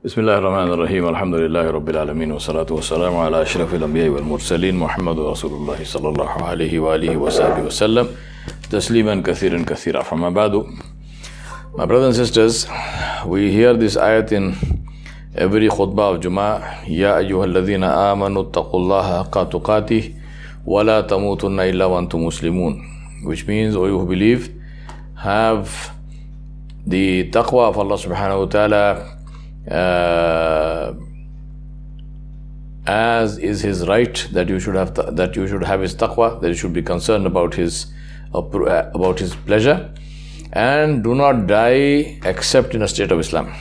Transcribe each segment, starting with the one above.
بسم الله الرحمن الرحيم الحمد لله رب العالمين والصلاة والسلام على أشرف الأنبياء والمرسلين محمد رسول الله صلى الله عليه وآله وصحبه وسلم تسليما كثيرا كثيرا. فما بعد, my brothers and sisters, we hear this ayat in every khutbah of Jummah. يا أيها الذين آمنوا اتقوا الله حق تقاته ولا تموتن إلا وأنتم مسلمون, which means, O you who believe, have the taqwa of Allah subhanahu wa ta'ala as is His right, that you should have His taqwa, that you should be concerned about His pleasure, and do not die except in a state of Islam.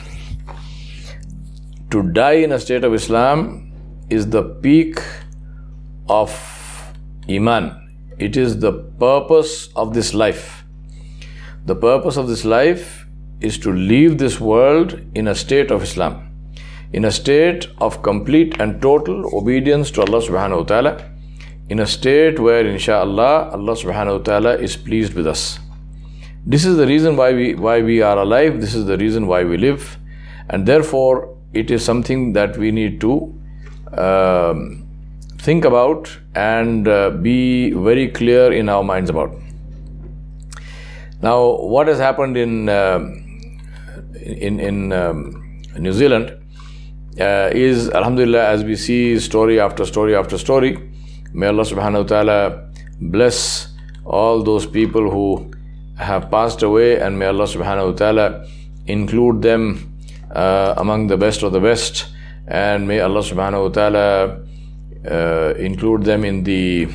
To die in a state of Islam is the peak of Iman. It is the purpose of this life. The purpose of this life is to leave this world in a state of Islam, in a state of complete and total obedience to Allah subhanahu wa ta'ala, in a state where insha'Allah Allah subhanahu wa ta'ala is pleased with us. This is the reason why we are alive. This is the reason why we live, and therefore it is something that we need to think about and be very clear in our minds about. Now, what has happened in New Zealand is, alhamdulillah, as we see story after story after story. May Allah subhanahu wa ta'ala bless all those people who have passed away, and may Allah subhanahu wa ta'ala include them among the best of the best, and may Allah subhanahu wa ta'ala include them in the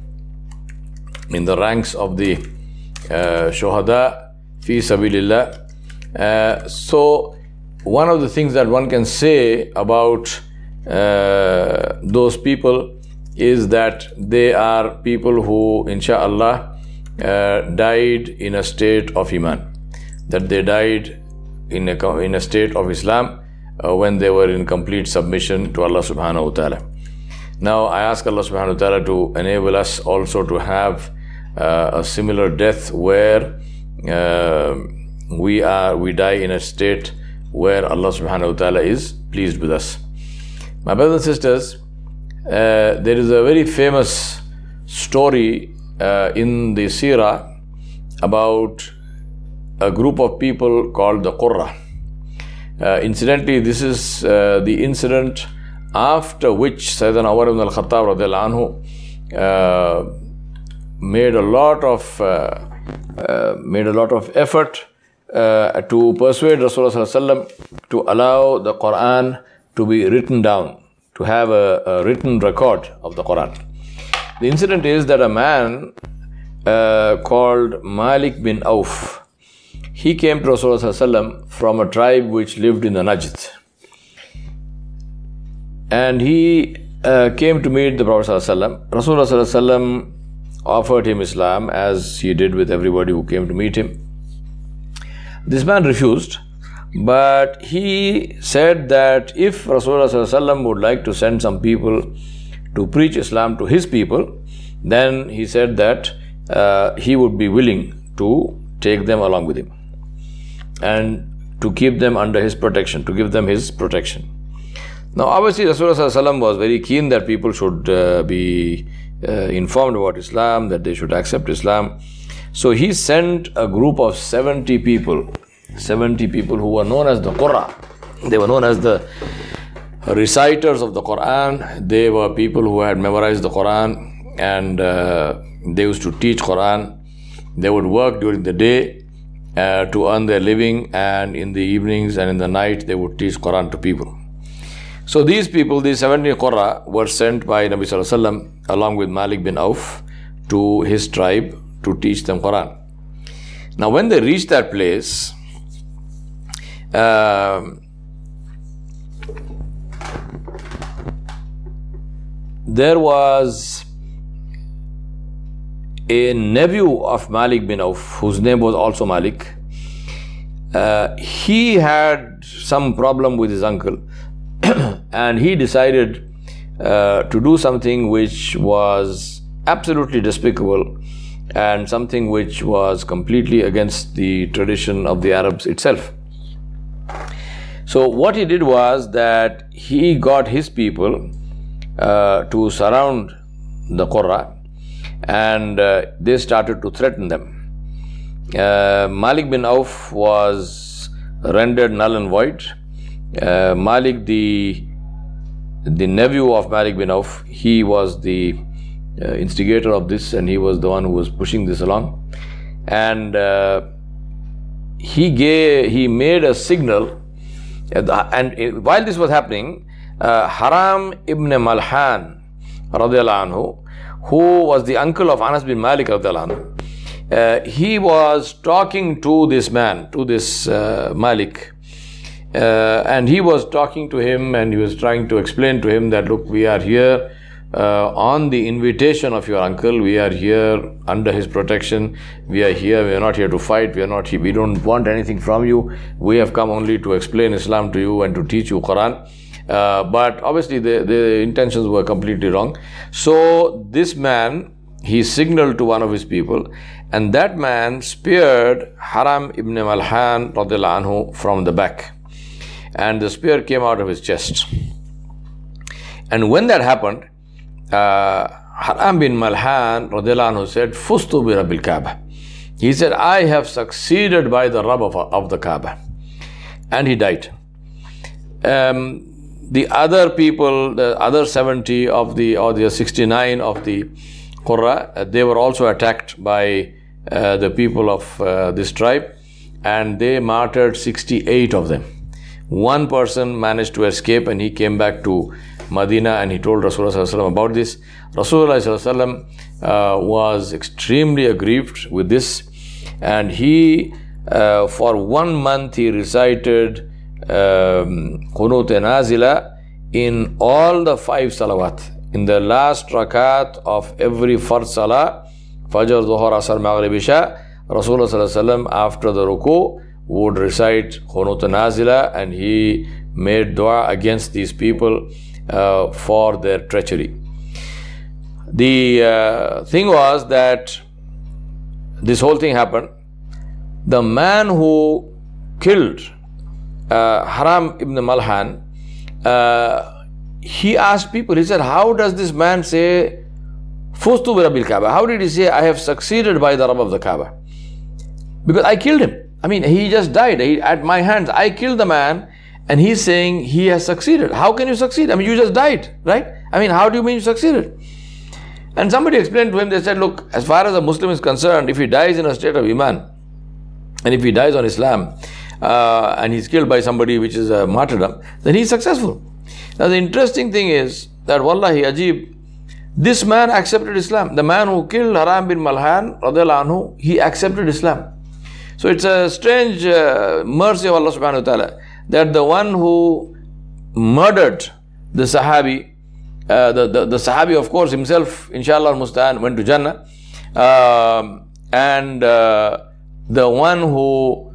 ranks of the shuhada fi sabilillah. So one of the things that one can say about those people is that they are people who insha'Allah died in a state of Iman, that they died in a state of Islam when they were in complete submission to Allah subhanahu wa ta'ala. Now I ask Allah subhanahu wa ta'ala to enable us also to have a similar death where we die in a state where Allah subhanahu wa ta'ala is pleased with us. My brothers and sisters, there is a very famous story in the Seerah about a group of people called the Qurra. Incidentally, this is the incident after which Sayyidina Umar ibn al-Khattab radhiyallahu anhu made a lot of effort to persuade Rasulullah sallallahu alaihi wasallam to allow the Quran to be written down, to have a written record of the Quran. The incident is that a man called Malik bin Auf, he came to Rasulullah sallallahu alaihi wasallam from a tribe which lived in the Najd, and he came to meet the Prophet sallallahu alaihi wasallam. Rasulullah sallallahu alaihi wasallam offered him Islam, as he did with everybody who came to meet him. This man refused, but he said that if Rasulullah sallallahu alaihi wasallam would like to send some people to preach Islam to his people, then he said that he would be willing to take them along with him and to keep them under his protection, to give them his protection. Now obviously Rasulullah sallallahu alaihi wasallam was very keen that people should be informed about Islam, that they should accept Islam. So he sent a group of 70 people who were known as the Qurra. They were known as the reciters of the Quran. They were people who had memorized the Quran, and they used to teach Quran. They would work during the day to earn their living, and in the evenings and in the night they would teach Quran to people. So these people, these 70 Qurra, were sent by Nabi sallallahu alaihi wasallam along with Malik bin Auf to his tribe to teach them Quran. Now when they reached that place, there was a nephew of Malik bin Auf, whose name was also Malik. He had some problem with his uncle, and he decided to do something which was absolutely despicable and something which was completely against the tradition of the Arabs itself. So what he did was that he got his people to surround the Qurra, and they started to threaten them. Malik bin Auf was rendered null and void. Malik, the nephew of Malik bin Auf, he was the instigator of this, and he was the one who was pushing this along. And he made a signal, and while this was happening, Haram ibn Malhan radiyallahu anhu, who was the uncle of Anas bin Malik radiyallahu anhu, he was talking to this man, to this Malik, and he was talking to him, and he was trying to explain to him that, look, we are here on the invitation of your uncle. We are here under his protection. We are here. We are not here to fight. We don't want anything from you. We have come only to explain Islam to you and to teach you Quran. But obviously the intentions were completely wrong. So this man, he signaled to one of his people, and that man speared Haram ibn Malhan radiyallahu anhu from the back, and the spear came out of his chest. And when that happened, Haram bin Malhan radiyallahu anhu said, Fustu bi Rabbil Kaaba. He said, I have succeeded by the Rabb of the Kaaba. And he died. The other people, the other 70 of the 69 of the Qurra, they were also attacked by the people of this tribe, and they martyred 68 of them. One person managed to escape, and he came back to Medina, and he told Rasulullah about this. Rasulullah was extremely aggrieved with this, and he for 1 month he recited Qunut Nazila in all the 5 salawat. In the last rakat of every Fard Salah, Fajr, Dhuhr, Asr, Maghrib, Isha, Rasulullah after the ruku would recite Qunut Nazila, and he made dua against these people for their treachery. The thing was that this whole thing happened. The man who killed Haram ibn Malhan, he asked people, he said, how does this man say, Fustu bi Rabbil Kaaba? How did he say, I have succeeded by the Rabb of the Kaaba? Because I killed him. I mean, he just died. At my hands, I killed the man, and he's saying he has succeeded. How can you succeed? I mean, you just died, right? I mean, how do you mean you succeeded? And somebody explained to him, they said, look, as far as a Muslim is concerned, if he dies in a state of Iman, and if he dies on Islam, and he's killed by somebody which is a martyrdom, then he's successful. Now, the interesting thing is that, wallahi, Ajib, this man accepted Islam. The man who killed Haram bin Malhan, radiyallahu anhu, he accepted Islam. So it's a strange mercy of Allah subhanahu wa ta'ala that the one who murdered the Sahabi, the Sahabi, of course, himself, inshallah al-Musta'an, went to Jannah, and the one who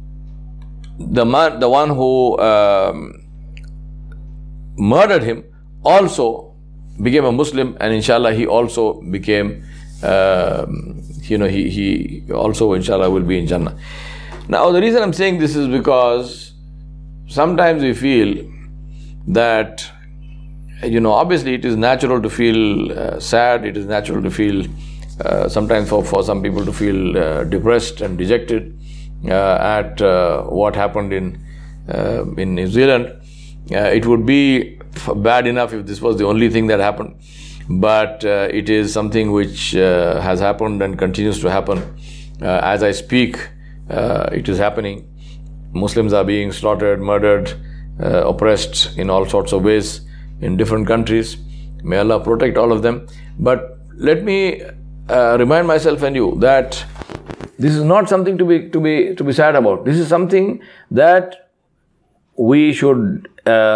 murdered him also became a Muslim, and inshallah he also became he also inshallah will be in Jannah. Now the reason I'm saying this is because sometimes we feel that obviously it is natural to feel sad, it is natural to feel sometimes for some people to feel depressed and dejected at what happened in New Zealand. It would be bad enough if this was the only thing that happened, but it is something which has happened and continues to happen. As I speak, it is happening. Muslims are being slaughtered, murdered, oppressed in all sorts of ways in different countries. May Allah protect all of them. But let me remind myself and you that this is not something to be sad about. This is something that we should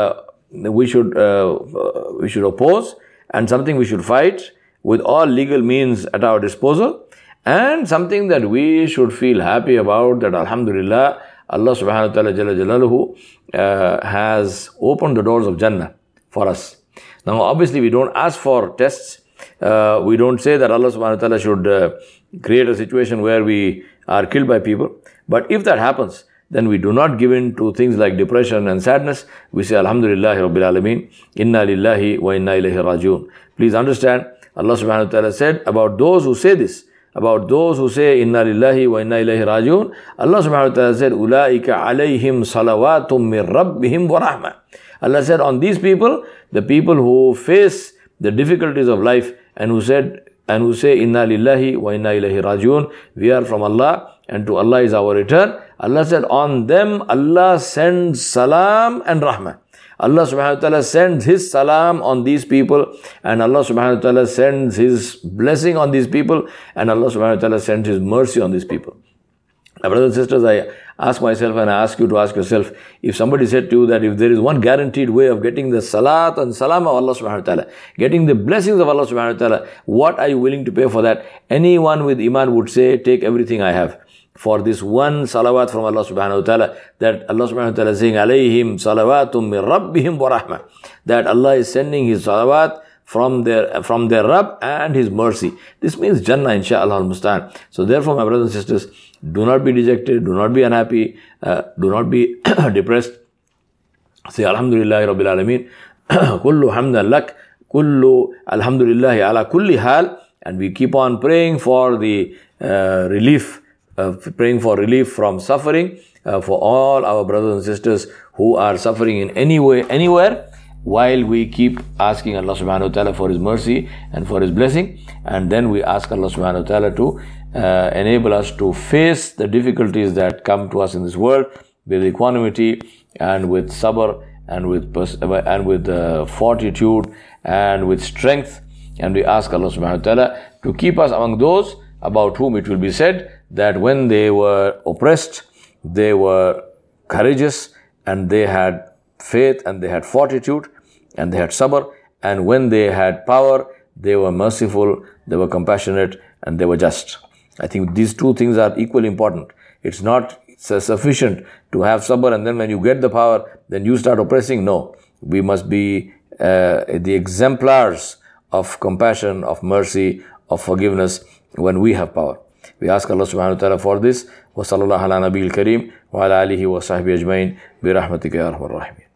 oppose, and something we should fight with all legal means at our disposal, and something that we should feel happy about, that alhamdulillah, Allah subhanahu wa ta'ala jalla jalaluhu has opened the doors of Jannah for us. Now obviously we don't ask for tests. We don't say that Allah subhanahu wa ta'ala should create a situation where we are killed by people. But if that happens, then we do not give in to things like depression and sadness. We say, Alhamdulillah Rabbil Alameen, Inna Lillahi wa Inna Ilaihi Rajiun. Please understand, Allah subhanahu wa ta'ala said about those who say this, about those who say Inna Lillahi wa Inna Ilaihi Rajiun, Allah subhanahu wa ta'ala said, Ulaika alayhim salawatum min rabbihim wa rahmah. Allah said on these people, the people who face the difficulties of life and who say Inna Lillahi wa Inna Ilaihi Rajiun, we are from Allah and to Allah is our return. Allah said on them Allah sends salam and rahmah. Allah subhanahu wa ta'ala sends His salam on these people, and Allah subhanahu wa ta'ala sends His blessing on these people, and Allah subhanahu wa ta'ala sends His mercy on these people. Now, brothers and sisters, I ask myself and I ask you to ask yourself, if somebody said to you that if there is one guaranteed way of getting the salat and salam of Allah subhanahu wa ta'ala, getting the blessings of Allah subhanahu wa ta'ala, what are you willing to pay for that? Anyone with iman would say, take everything I have. For this one salawat from Allah subhanahu wa ta'ala, that Allah subhanahu wa ta'ala is saying, alayhim salawatum min rabbihim wa rahmah, that Allah is sending His salawat from their Rabb and His mercy. This means Jannah, inshaAllah al-Mustan. So therefore, my brothers and sisters, do not be dejected, do not be unhappy, do not be depressed. Say Alhamdulillah Rabbil Alameen, kullu hamdan lak, kullu alhamdulillahi ala kulli hal, and we keep on praying for the praying for relief from suffering for all our brothers and sisters who are suffering in any way, anywhere, while we keep asking Allah subhanahu wa ta'ala for His mercy and for His blessing. And then we ask Allah subhanahu wa ta'ala to enable us to face the difficulties that come to us in this world with equanimity and with sabr and with fortitude and with strength. And we ask Allah subhanahu wa ta'ala to keep us among those about whom it will be said that when they were oppressed, they were courageous and they had faith and they had fortitude and they had sabr, and when they had power, they were merciful, they were compassionate, and they were just. I think these two things are equally important. It's not sufficient to have sabr and then when you get the power, then you start oppressing. No, we must be the exemplars of compassion, of mercy, of forgiveness when we have power. We ask Allah subhanahu wa ta'ala for this. Wa sallallahu ala nabiyil kareem wa ala alihi wa sahbihi ajmain bi rahmatika ya arhamar rahimin.